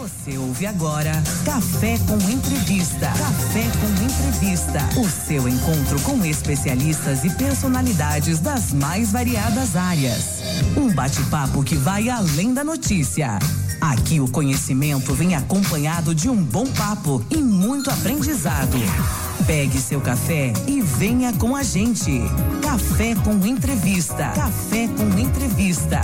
Você ouve agora Café com Entrevista. Café com Entrevista. O seu encontro com especialistas e personalidades das mais variadas áreas. Um bate-papo que vai além da notícia. Aqui o conhecimento vem acompanhado de um bom papo e muito aprendizado. Pegue seu café e venha com a gente. Café com Entrevista. Café com Entrevista.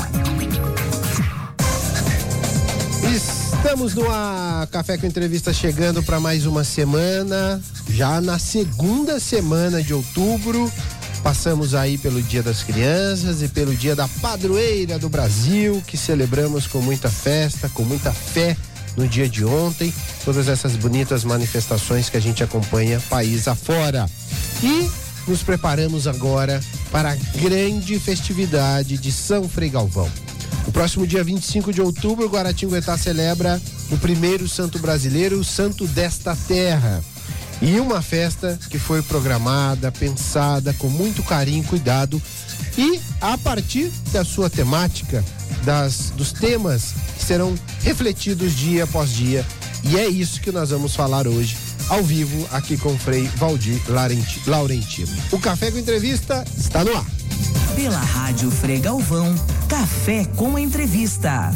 Estamos no ar, Café com Entrevista chegando para mais uma semana, já na segunda semana de outubro. Passamos aí pelo Dia das Crianças e pelo Dia da Padroeira do Brasil, que celebramos com muita festa, com muita fé no dia de ontem. Todas essas bonitas manifestações que a gente acompanha país afora. E nos preparamos agora para a grande festividade de São Frei Galvão. No próximo dia 25 de outubro, Guaratinguetá celebra o primeiro santo brasileiro, o santo desta terra. E uma festa que foi programada, pensada com muito carinho e cuidado, e a partir da sua temática, dos temas que serão refletidos dia após dia. E é isso que nós vamos falar hoje, ao vivo, aqui com o Frei Valdir Laurentino. O Café com Entrevista está no ar. Pela Rádio Frei Galvão, Café com Entrevista.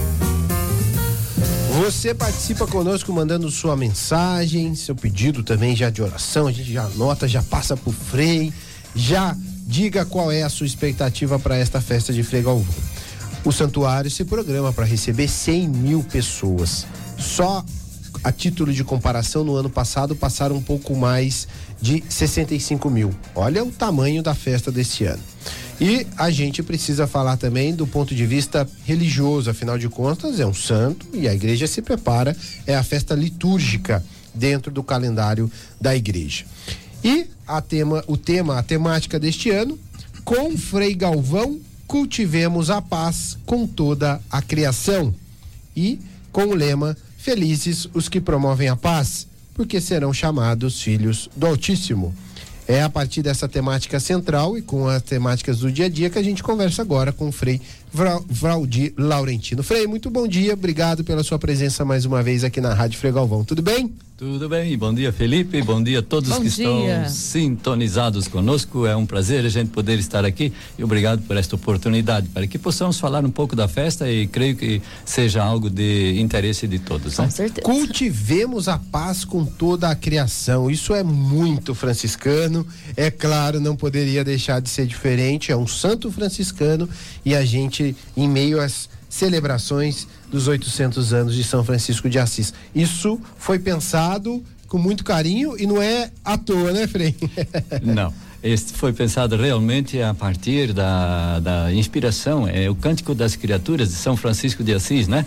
Você participa conosco mandando sua mensagem, seu pedido também já de oração, a gente já anota, já passa pro Frei, já diga qual é a sua expectativa para esta festa de Frei Galvão. O santuário se programa para receber 100 mil pessoas. Só a título de comparação, no ano passado passaram um pouco mais de 65 mil. Olha o tamanho da festa deste ano. E a gente precisa falar também do ponto de vista religioso, afinal de contas é um santo e a igreja se prepara, é a festa litúrgica dentro do calendário da igreja. E a temática deste ano, com Frei Galvão, cultivemos a paz com toda a criação. E com o lema, felizes os que promovem a paz, porque serão chamados filhos do Altíssimo. É a partir dessa temática central e com as temáticas do dia a dia que a gente conversa agora com o Frei Valdir Laurentino. Frei, muito bom dia, obrigado pela sua presença mais uma vez aqui na Rádio Frei Galvão, tudo bem? Tudo bem, bom dia Felipe, bom dia a todos que estão sintonizados conosco, é um prazer a gente poder estar aqui e obrigado por esta oportunidade, para que possamos falar um pouco da festa e creio que seja algo de interesse de todos, né? Com certeza. Cultivemos a paz com toda a criação, isso é muito franciscano, é claro, não poderia deixar de ser diferente, é um santo franciscano e a gente em meio às celebrações dos 800 anos de São Francisco de Assis. Isso foi pensado com muito carinho e não é à toa, né, Frei? Não, este foi pensado realmente a partir da inspiração, é o Cântico das Criaturas de São Francisco de Assis, né?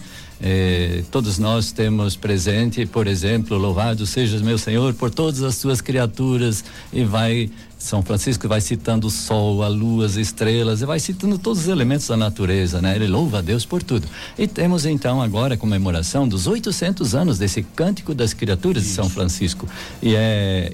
Todos nós temos presente, por exemplo, louvado sejas meu Senhor por todas as suas criaturas, e São Francisco vai citando o sol, a lua, as estrelas, e vai citando todos os elementos da natureza, né? Ele louva a Deus por tudo. E temos então agora a comemoração dos 800 anos desse Cântico das Criaturas de São Francisco, e é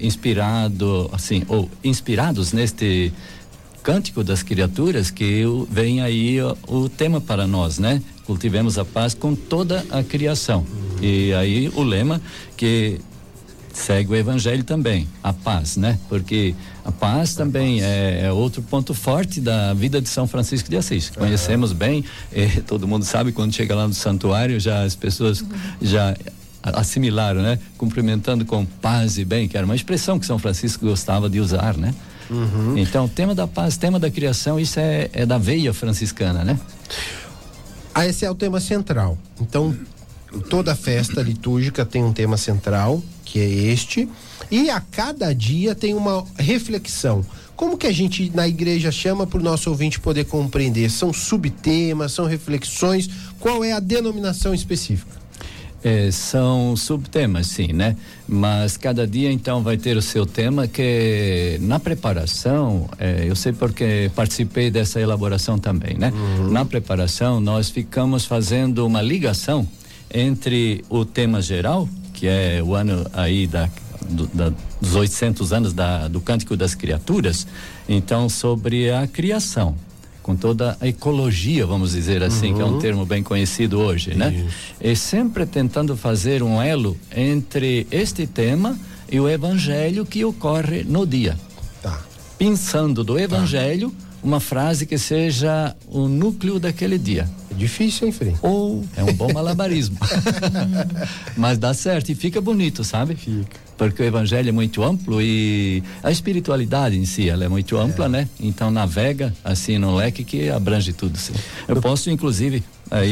inspirados neste Cântico das Criaturas que vem aí o tema para nós, né? Cultivemos a paz com toda a criação. E aí o lema que segue o evangelho também, a paz, né? Porque a paz também é outro ponto forte da vida de São Francisco de Assis. Conhecemos bem, todo mundo sabe, quando chega lá no santuário, já as pessoas já assimilaram, né? Cumprimentando com paz e bem, que era uma expressão que São Francisco gostava de usar, né? Então, o tema da paz, tema da criação, isso é da veia franciscana, né? Esse é o tema central. Então, toda festa litúrgica tem um tema central, que é este, e a cada dia tem uma reflexão. Como que a gente na igreja chama para o nosso ouvinte poder compreender? São subtemas, são reflexões, qual é a denominação específica? São subtemas, sim, né? Mas cada dia então vai ter o seu tema, que na preparação, eu sei porque participei dessa elaboração também, né? Na preparação nós ficamos fazendo uma ligação entre o tema geral, que é o ano aí dos 800 anos do Cântico das Criaturas, então sobre a criação. com toda a ecologia, vamos dizer assim, que é um termo bem conhecido hoje, né? E sempre tentando fazer um elo entre este tema e o evangelho que ocorre no dia. Tá. Pensando do evangelho, uma frase que seja o núcleo daquele dia. É difícil, hein, Frei? Ou é um bom malabarismo. Mas dá certo e fica bonito, sabe? Fica. Porque o evangelho é muito amplo e a espiritualidade em si, ela é muito ampla, né? Então navega assim no leque que abrange tudo, sim. Eu posso, inclusive, aí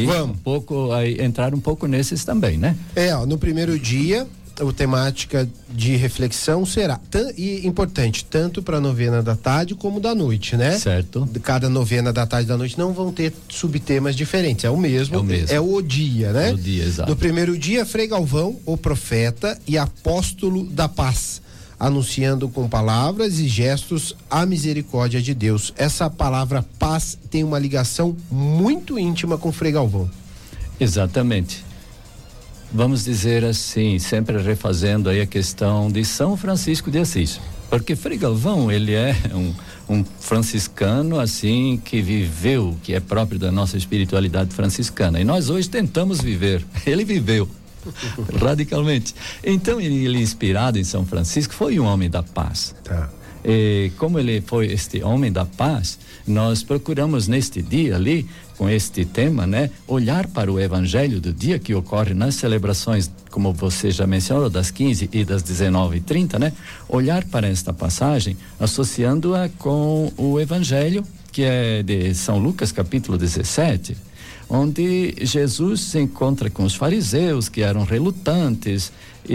entrar um pouco nesses também, né? No primeiro dia, a temática de reflexão será e importante tanto para a novena da tarde como da noite, né? Certo. Cada novena da tarde e da noite não vão ter subtemas diferentes, é o mesmo. É o dia, né? É o dia, exato. No primeiro dia, Frei Galvão, o profeta e apóstolo da paz, anunciando com palavras e gestos a misericórdia de Deus. Essa palavra paz tem uma ligação muito íntima com Frei Galvão. Exatamente. Vamos dizer assim, sempre refazendo aí a questão de São Francisco de Assis, porque Frei Galvão, ele é um franciscano assim que viveu, que é próprio da nossa espiritualidade franciscana, e nós hoje tentamos viver, ele viveu radicalmente. Então ele inspirado em São Francisco foi um homem da paz. Tá. E como ele foi este homem da paz, nós procuramos neste dia ali, com este tema, né, olhar para o evangelho do dia que ocorre nas celebrações, como você já mencionou, das 15 e das 19h30, né? Olhar para esta passagem, associando-a com o evangelho que é de São Lucas, capítulo 17, onde Jesus se encontra com os fariseus que eram relutantes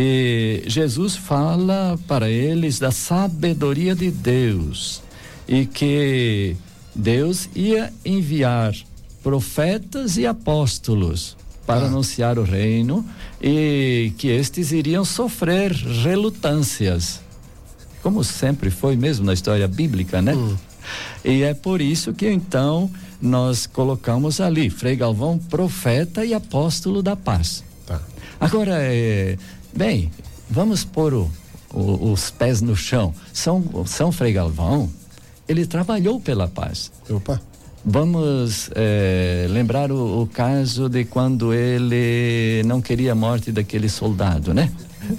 e Jesus fala para eles da sabedoria de Deus e que Deus ia enviar profetas e apóstolos para anunciar o reino e que estes iriam sofrer relutâncias, como sempre foi mesmo na história bíblica, né? E é por isso que então nós colocamos ali Frei Galvão, profeta e apóstolo da paz. Tá. Agora, bem, vamos pôr os pés no chão. São Frei Galvão, ele trabalhou pela paz. Opa. Vamos lembrar o caso de quando ele não queria a morte daquele soldado, né?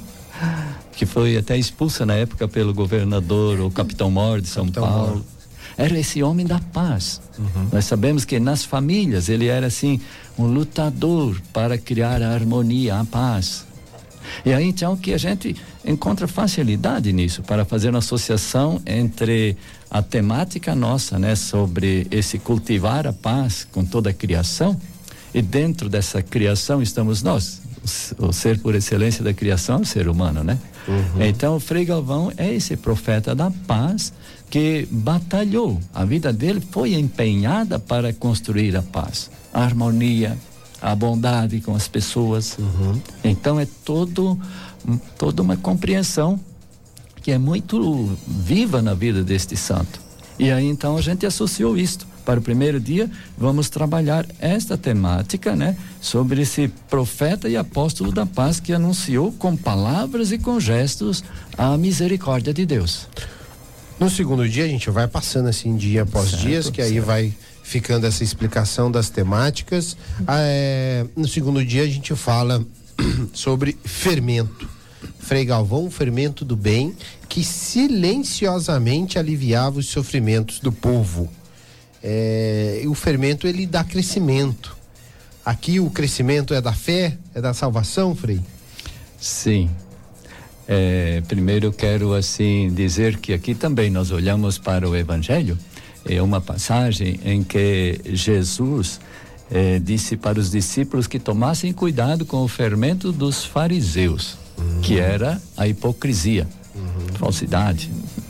Que foi até expulso na época pelo governador, o Capitão Mor de São Paulo. Era esse homem da paz. Nós sabemos que nas famílias ele era assim um lutador para criar a harmonia, a paz. E aí então que a gente encontra facilidade nisso para fazer uma associação entre a temática nossa, né, sobre esse cultivar a paz com toda a criação, e dentro dessa criação estamos nós, o ser por excelência da criação é o ser humano, né? Então o Frei Galvão é esse profeta da paz que batalhou, a vida dele foi empenhada para construir a paz, a harmonia, a bondade com as pessoas. Então é toda uma compreensão que é muito viva na vida deste santo. E aí então a gente associou isto. Para o primeiro dia, vamos trabalhar esta temática, né? Sobre esse profeta e apóstolo da paz que anunciou com palavras e com gestos a misericórdia de Deus. No segundo dia, a gente vai passando assim dia após dia, que aí vai ficando essa explicação das temáticas. No segundo dia, a gente fala sobre fermento. Frei Galvão, fermento do bem, que silenciosamente aliviava os sofrimentos do povo. O fermento, ele dá crescimento. Aqui o crescimento é da fé, é da salvação, Frei? Sim. Primeiro eu quero assim dizer que aqui também nós olhamos para o Evangelho, é uma passagem em que Jesus disse para os discípulos que tomassem cuidado com o fermento dos fariseus, que era a hipocrisia, falsidade.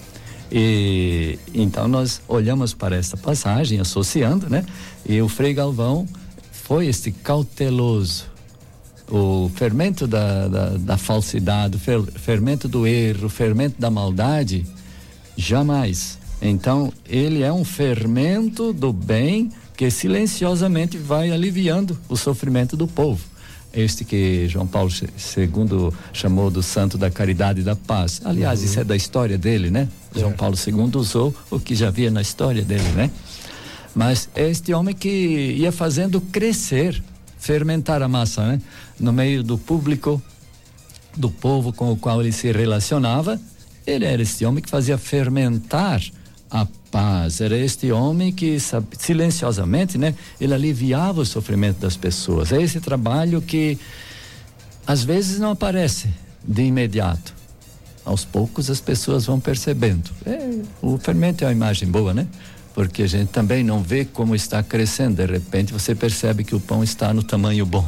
E então nós olhamos para essa passagem associando, né? E o Frei Galvão foi este cauteloso. O fermento da falsidade, o fermento do erro, o fermento da maldade, jamais. Então ele é um fermento do bem que silenciosamente vai aliviando o sofrimento do povo. Este que João Paulo II chamou do santo da caridade e da paz. Aliás, isso é da história dele, né? João Paulo II usou o que já havia na história dele, né? Mas é este homem que ia fazendo crescer, fermentar a massa, né? No meio do público, do povo com o qual ele se relacionava, ele era este homem que fazia fermentar a paz. Era este homem que silenciosamente, né? Ele aliviava o sofrimento das pessoas. É esse trabalho que às vezes não aparece de imediato. Aos poucos as pessoas vão percebendo. O fermento é uma imagem boa, né? Porque a gente também não vê como está crescendo. De repente você percebe que o pão está no tamanho bom.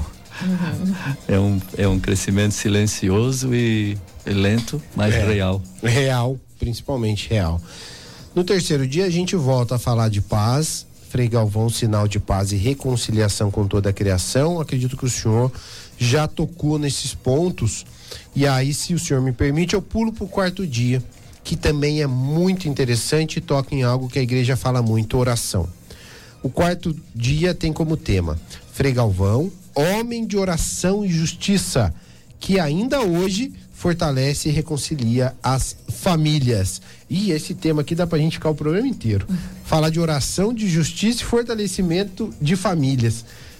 É um crescimento silencioso e lento, mas real. Real, principalmente real. No terceiro dia a gente volta a falar de paz. Frei Galvão, sinal de paz e reconciliação com toda a criação. Acredito que o senhor já tocou nesses pontos. E aí, se o senhor me permite, eu pulo para o quarto dia, que também é muito interessante e toca em algo que a igreja fala muito, oração. O quarto dia tem como tema Frei Galvão, homem de oração e justiça, que ainda hoje fortalece e reconcilia as famílias. E esse tema aqui dá pra gente ficar o programa inteiro. Falar de oração, de justiça e fortalecimento de famílias.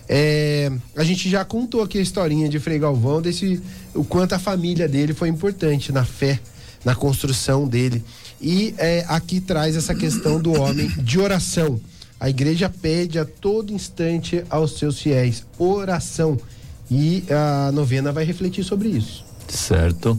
A gente já contou aqui a historinha de Frei Galvão, o quanto a família dele foi importante na fé, na construção dele. E aqui traz essa questão do homem de oração. A igreja pede a todo instante aos seus fiéis oração. E a novena vai refletir sobre isso. Certo.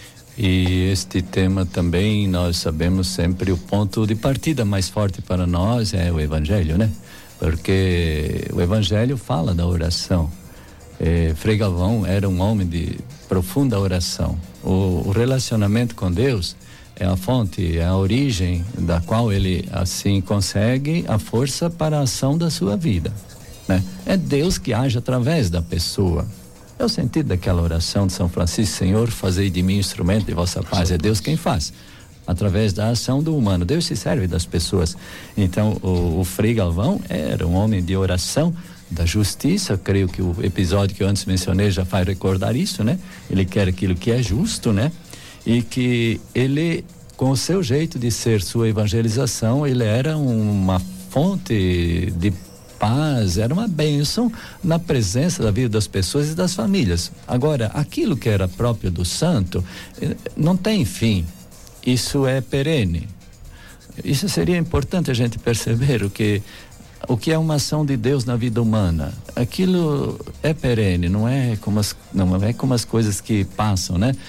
E este tema também, nós sabemos sempre, o ponto de partida mais forte para nós é o Evangelho, né? Porque o Evangelho fala da oração. Frei Galvão era um homem de profunda oração. O relacionamento com Deus é a fonte, é a origem da qual ele assim consegue a força para a ação da sua vida, né? É Deus que age através da pessoa. É o sentido daquela oração de São Francisco: Senhor, fazei de mim instrumento de vossa paz. É Deus quem faz, através da ação do humano. Deus se serve das pessoas. Então, o Frei Galvão era um homem de oração, da justiça. Creio que o episódio que eu antes mencionei já faz recordar isso, né? Ele quer aquilo que é justo, né? E que ele, com o seu jeito de ser, sua evangelização, ele era uma fonte de paz, era uma bênção na presença da vida das pessoas e das famílias. Agora, aquilo que era próprio do santo não tem fim, isso é perene. Isso seria importante a gente perceber, o que é uma ação de Deus na vida humana. Aquilo é perene, não é como as coisas que passam, né?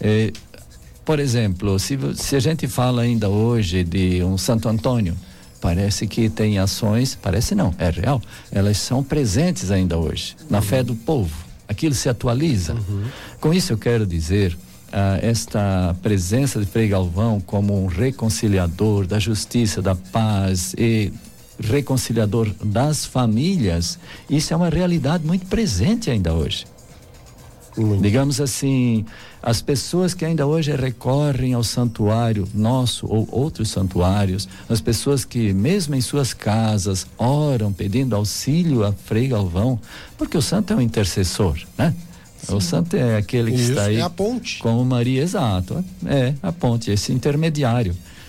Por exemplo, se a gente fala ainda hoje de um Santo Antônio, parece que tem ações, parece não, é real, elas são presentes ainda hoje, na fé do povo, aquilo se atualiza. Com isso eu quero dizer, esta presença de Frei Galvão como um reconciliador da justiça, da paz e reconciliador das famílias, isso é uma realidade muito presente ainda hoje. Digamos assim, as pessoas que ainda hoje recorrem ao santuário nosso ou outros santuários, as pessoas que mesmo em suas casas oram pedindo auxílio a Frei Galvão, porque o santo é um intercessor, né? Sim. O santo é aquele que está aí, é a ponte, como Maria, exato, a ponte, esse intermediário.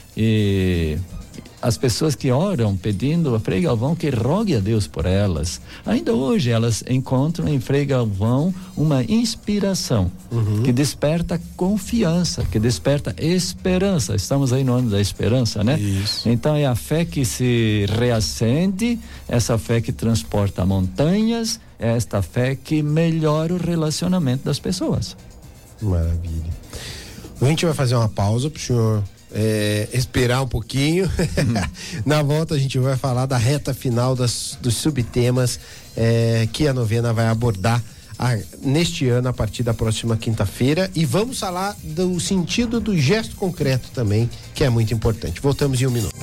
E as pessoas que oram pedindo a Frei Galvão que rogue a Deus por elas, ainda hoje elas encontram em Frei Galvão uma inspiração que desperta confiança, que desperta esperança. Estamos aí no ano da esperança, né? Isso. Então é a fé que se reacende, essa fé que transporta montanhas, é esta fé que melhora o relacionamento das pessoas. Maravilha. A gente vai fazer uma pausa pro senhor esperar um pouquinho. Na volta a gente vai falar da reta final dos subtemas que a novena vai abordar neste ano, a partir da próxima quinta-feira, e vamos falar do sentido do gesto concreto também, que é muito importante. Voltamos em um minuto.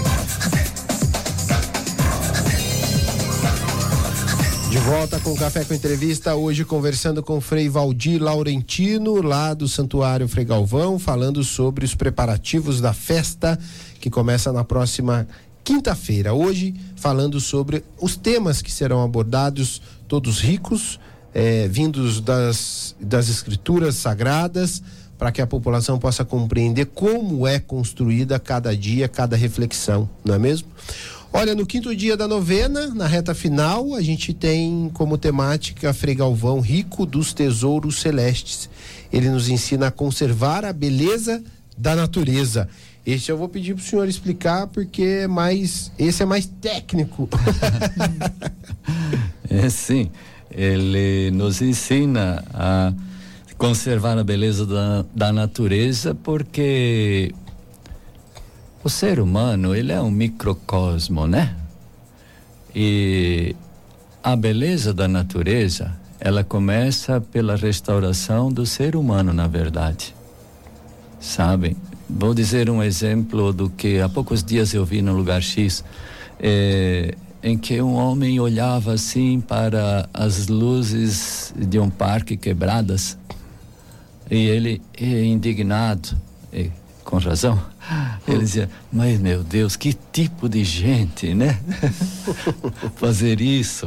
De volta com o Café com Entrevista, hoje conversando com o Frei Valdir Laurentino, lá do Santuário Frei Galvão, falando sobre os preparativos da festa que começa na próxima quinta-feira. Hoje falando sobre os temas que serão abordados, todos ricos, vindos das escrituras sagradas, para que a população possa compreender como é construída cada dia, cada reflexão, não é mesmo? Olha, no 5º dia da novena, na reta final, a gente tem como temática Frei Galvão, rico dos tesouros celestes. Ele nos ensina a conservar a beleza da natureza. Este eu vou pedir para o senhor explicar, porque esse é mais técnico. Sim, ele nos ensina a conservar a beleza da natureza, porque o ser humano, ele é um microcosmo, né? E a beleza da natureza, ela começa pela restauração do ser humano, na verdade. Sabem? Vou dizer um exemplo do que há poucos dias eu vi no lugar X, em que um homem olhava assim para as luzes de um parque quebradas, e ele, indignado, com razão, ele dizia: mas meu Deus, que tipo de gente, né? Fazer isso.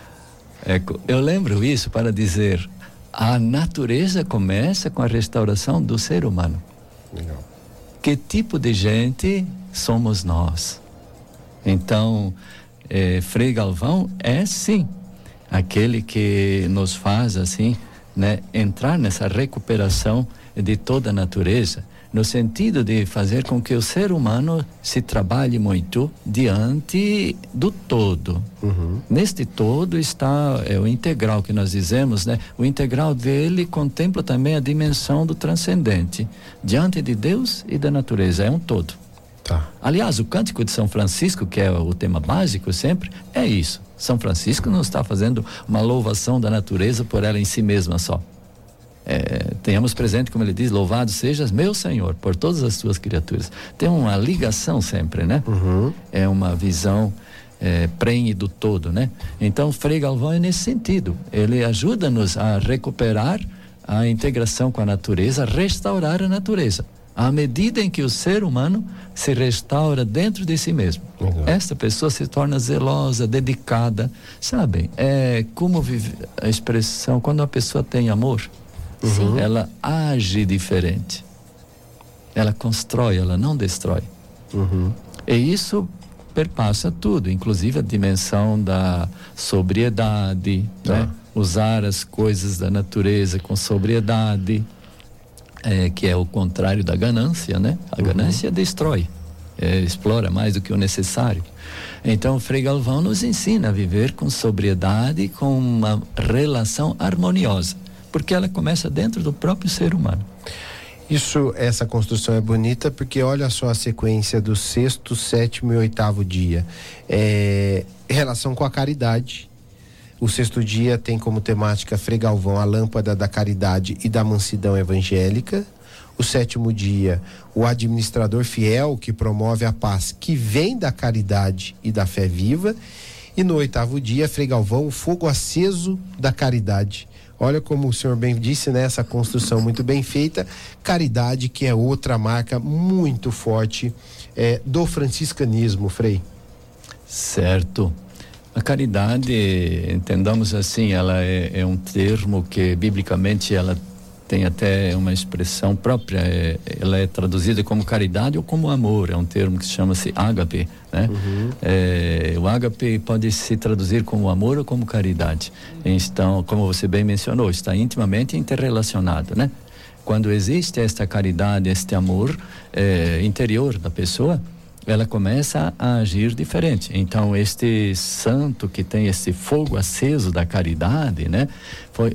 Eu lembro isso para dizer: a natureza começa com a restauração do ser humano. Legal. Que tipo de gente somos nós? Então, Frei Galvão é sim aquele que nos faz assim, né, entrar nessa recuperação de toda a natureza, no sentido de fazer com que o ser humano se trabalhe muito diante do todo. Uhum. Neste todo está o integral que nós dizemos, né? O integral dele contempla também a dimensão do transcendente, diante de Deus e da natureza, é um todo. Tá. Aliás, o Cântico de São Francisco, que é o tema básico sempre, é isso. São Francisco não está fazendo uma louvação da natureza por ela em si mesma só. Tenhamos presente, como ele diz: louvado sejas meu Senhor por todas as tuas criaturas. Tem uma ligação sempre, né? Uhum. É uma visão prenhe do todo, né? Então, Frei Galvão é nesse sentido. Ele ajuda-nos a recuperar a integração com a natureza, a restaurar a natureza, à medida em que o ser humano se restaura dentro de si mesmo. Uhum. Esta pessoa se torna zelosa, dedicada. Sabem, como vive a expressão, quando a pessoa tem amor, uhum, ela age diferente. Ela constrói, ela não destrói. Uhum. E isso perpassa tudo, inclusive a dimensão da sobriedade, né? Usar as coisas da natureza com sobriedade, que é o contrário da ganância, né? A ganância destrói, explora mais do que o necessário. Então, Frei Galvão nos ensina a viver com sobriedade, com uma relação harmoniosa, porque ela começa dentro do próprio ser humano. Essa construção é bonita, porque olha só a sequência do 6º, 7º e 8º dia. Relação com a caridade. O 6º dia tem como temática Frei Galvão, a lâmpada da caridade e da mansidão evangélica. O 7º dia, o administrador fiel que promove a paz que vem da caridade e da fé viva. E no 8º dia, Frei Galvão, o fogo aceso da caridade. Olha como o senhor bem disse, né? Essa construção muito bem feita. Caridade, que é outra marca muito forte do franciscanismo, Frei. Certo. A caridade, entendamos assim, ela é um termo que biblicamente ela tem até uma expressão própria, ela é traduzida como caridade ou como amor, é um termo que chama-se ágape, né? Uhum. O ágape pode se traduzir como amor ou como caridade. Então, como você bem mencionou, está intimamente interrelacionado, né? Quando existe esta caridade, este amor interior da pessoa, ela começa a agir diferente. Então, este santo que tem esse fogo aceso da caridade, né? Foi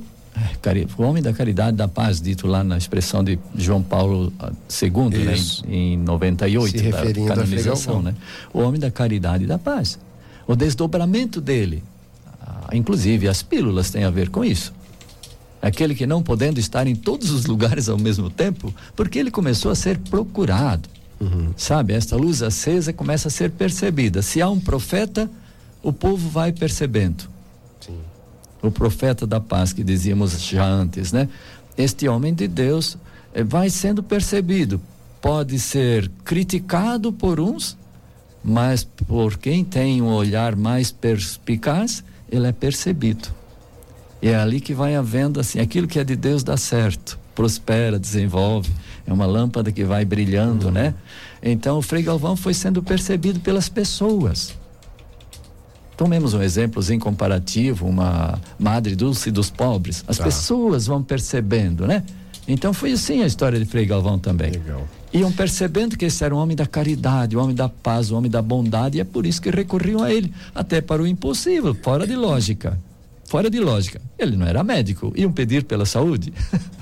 o homem da caridade da paz, dito lá na expressão de João Paulo II, né? Em 98, se referindo da canonização, né? O homem da caridade e da paz. O desdobramento dele, inclusive as pílulas têm a ver com isso. Aquele que não podendo estar em todos os lugares ao mesmo tempo, porque ele começou a ser procurado. Uhum. Sabe, esta luz acesa começa a ser percebida. Se há um profeta, o povo vai percebendo. Sim. O profeta da paz que dizíamos já antes, né? Este homem de Deus vai sendo percebido. Pode ser criticado por uns, mas por quem tem um olhar mais perspicaz, ele é percebido. E é ali que vai havendo assim, aquilo que é de Deus dá certo, prospera, desenvolve. É uma lâmpada que vai brilhando, né? Então o Frei Galvão foi sendo percebido pelas pessoas. Tomemos um exemplozinho comparativo, uma Madre Dulce dos pobres. As pessoas vão percebendo, né? Então foi assim a história de Frei Galvão também. Legal. Iam percebendo que esse era um homem da caridade, um homem da paz, um homem da bondade, e é por isso que recorriam a ele, até para o impossível, fora de lógica. Fora de lógica. Ele não era médico, iam pedir pela saúde.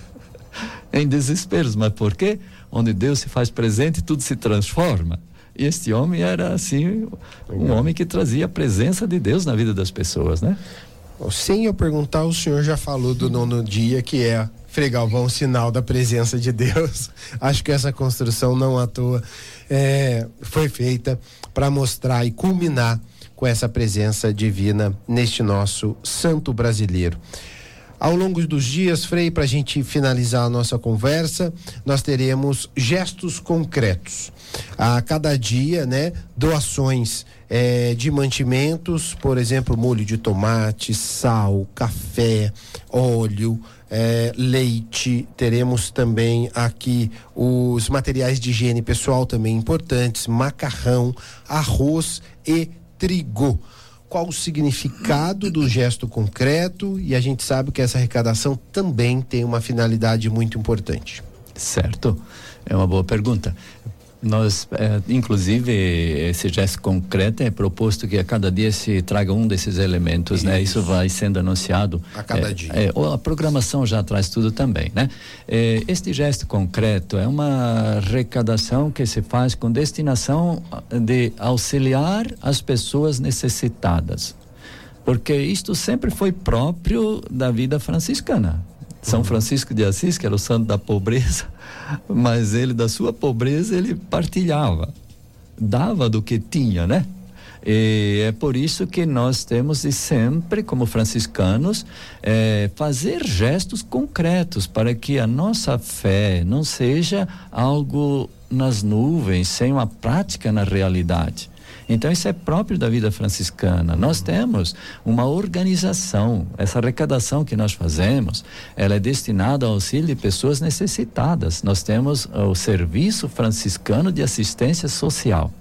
Em desesperos, mas por quê? Onde Deus se faz presente, tudo se transforma. E este homem era assim, um homem que trazia a presença de Deus na vida das pessoas, né? Sem eu perguntar, o senhor já falou do 9º dia, que é Frei Galvão, sinal da presença de Deus. Acho que essa construção não à toa foi feita para mostrar e culminar com essa presença divina neste nosso santo brasileiro. Ao longo dos dias, Frei, para a gente finalizar a nossa conversa, nós teremos gestos concretos. A cada dia, né, doações de mantimentos, por exemplo, molho de tomate, sal, café, óleo, leite. Teremos também aqui os materiais de higiene pessoal também importantes, macarrão, arroz e trigo. Qual o significado do gesto concreto? E a gente sabe que essa arrecadação também tem uma finalidade muito importante. Certo, é uma boa pergunta. Nós, inclusive, esse gesto concreto é proposto que a cada dia se traga um desses elementos, né? Isso vai sendo anunciado a cada dia. A programação já traz tudo também, né? Este gesto concreto é uma arrecadação que se faz com destinação de auxiliar as pessoas necessitadas, porque isto sempre foi próprio da vida franciscana. São Francisco de Assis, que era o santo da pobreza, mas ele, da sua pobreza, ele partilhava, dava do que tinha, né? E é por isso que nós temos de sempre, como franciscanos, fazer gestos concretos para que a nossa fé não seja algo nas nuvens, sem uma prática na realidade. Então isso é próprio da vida franciscana. Nós temos uma organização, essa arrecadação que nós fazemos, ela é destinada ao auxílio de pessoas necessitadas. Nós temos o Serviço Franciscano de Assistência Social.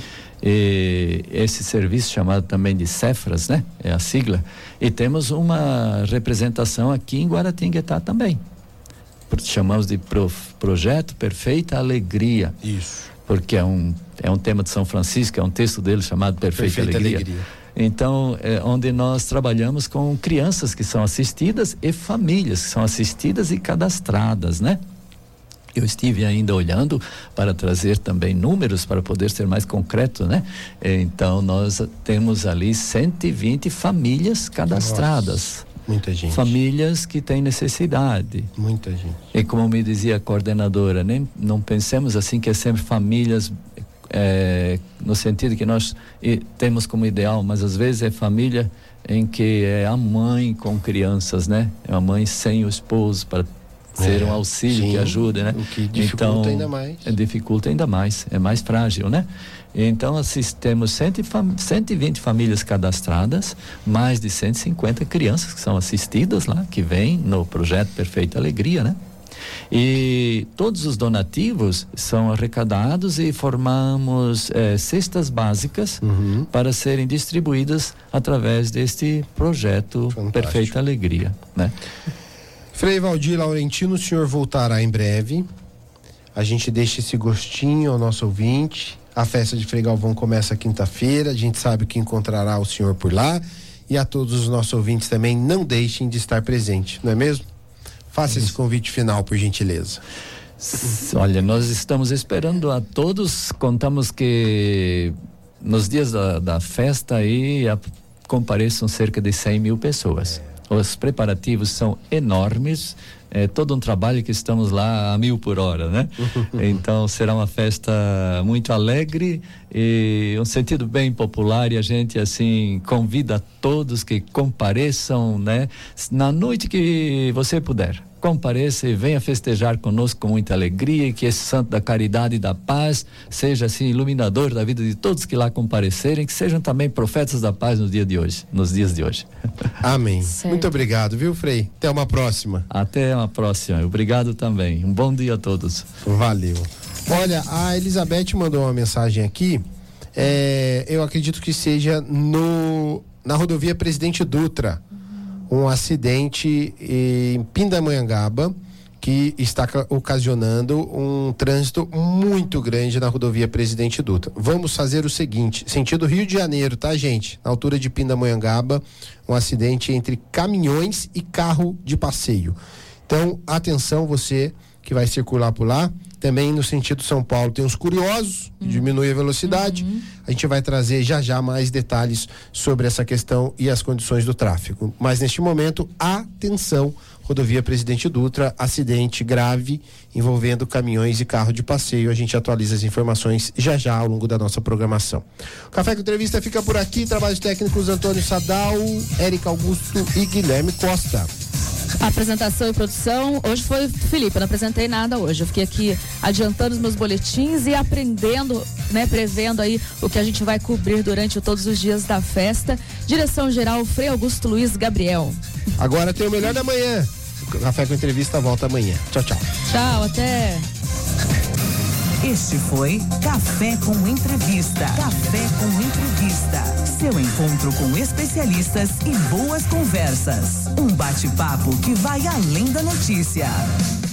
E esse serviço chamado também de Cefras, né? É a sigla. E temos uma representação aqui em Guaratinguetá também. Chamamos de Projeto Perfeita Alegria. Isso. Porque é um tema de São Francisco, é um texto dele chamado Perfeita Alegria. Então, onde nós trabalhamos com crianças que são assistidas e famílias que são assistidas e cadastradas, né? Eu estive ainda olhando para trazer também números para poder ser mais concreto, né? Então, nós temos ali 120 famílias cadastradas. Nossa. Muita gente. Famílias que têm necessidade. Muita gente. E como me dizia a coordenadora, não pensemos assim que é sempre famílias no sentido que nós temos como ideal, mas às vezes é família em que é a mãe com crianças, né? É a mãe sem o esposo para ser um auxílio, sim, que ajuda, né? O que dificulta ainda mais. Dificulta ainda mais, é mais frágil, né? Então, temos 120 famílias cadastradas, mais de 150 crianças que são assistidas lá, que vêm no projeto Perfeita Alegria, né? E todos os donativos são arrecadados e formamos cestas básicas para serem distribuídas através deste projeto Fantástico. Perfeita Alegria, né? Frei Valdir Laurentino, o senhor voltará em breve. A gente deixa esse gostinho ao nosso ouvinte. A festa de Frei Galvão começa quinta-feira, a gente sabe que encontrará o senhor por lá, e a todos os nossos ouvintes também, não deixem de estar presente, não é mesmo? Faça esse convite final, por gentileza. Olha, nós estamos esperando a todos, contamos que nos dias da festa aí compareçam cerca de 100 mil pessoas. Os preparativos são enormes, é todo um trabalho que estamos lá a 1000 por hora, né? Então será uma festa muito alegre e um sentido bem popular, e a gente assim convida a todos que compareçam, né? Na noite que você puder, compareça e venha festejar conosco com muita alegria, e que esse santo da caridade e da paz seja assim iluminador da vida de todos que lá comparecerem, que sejam também profetas da paz nos dias de hoje. Amém. Certo. Muito obrigado, viu, Frei? Até uma próxima. Até uma próxima. Obrigado também. Um bom dia a todos. Valeu. Olha, a Elizabeth mandou uma mensagem aqui. eu acredito que seja na rodovia Presidente Dutra, um acidente em Pindamonhangaba, que está ocasionando um trânsito muito grande na rodovia Presidente Dutra. Vamos fazer o seguinte, sentido Rio de Janeiro, tá, gente? Na altura de Pindamonhangaba, um acidente entre caminhões e carro de passeio. Então, atenção, você que vai circular por lá. Também no sentido São Paulo tem os curiosos, diminui a velocidade. A gente vai trazer já mais detalhes sobre essa questão e as condições do tráfego. Mas neste momento, atenção, rodovia Presidente Dutra, acidente grave envolvendo caminhões e carro de passeio. A gente atualiza as informações já ao longo da nossa programação. O Café com Entrevista fica por aqui. Trabalhos técnicos Antônio Sadal, Érica Augusto e Guilherme Costa. A apresentação e produção, hoje foi Felipe, eu não apresentei nada hoje, eu fiquei aqui adiantando os meus boletins e aprendendo, né, prevendo aí o que a gente vai cobrir durante todos os dias da festa. Direção geral, Frei Augusto Luiz Gabriel. Agora tem o melhor da manhã. O Café com Entrevista volta amanhã. Tchau. Tchau, até. Este foi Café com Entrevista. Café com Entrevista. Seu encontro com especialistas e boas conversas. Um bate-papo que vai além da notícia.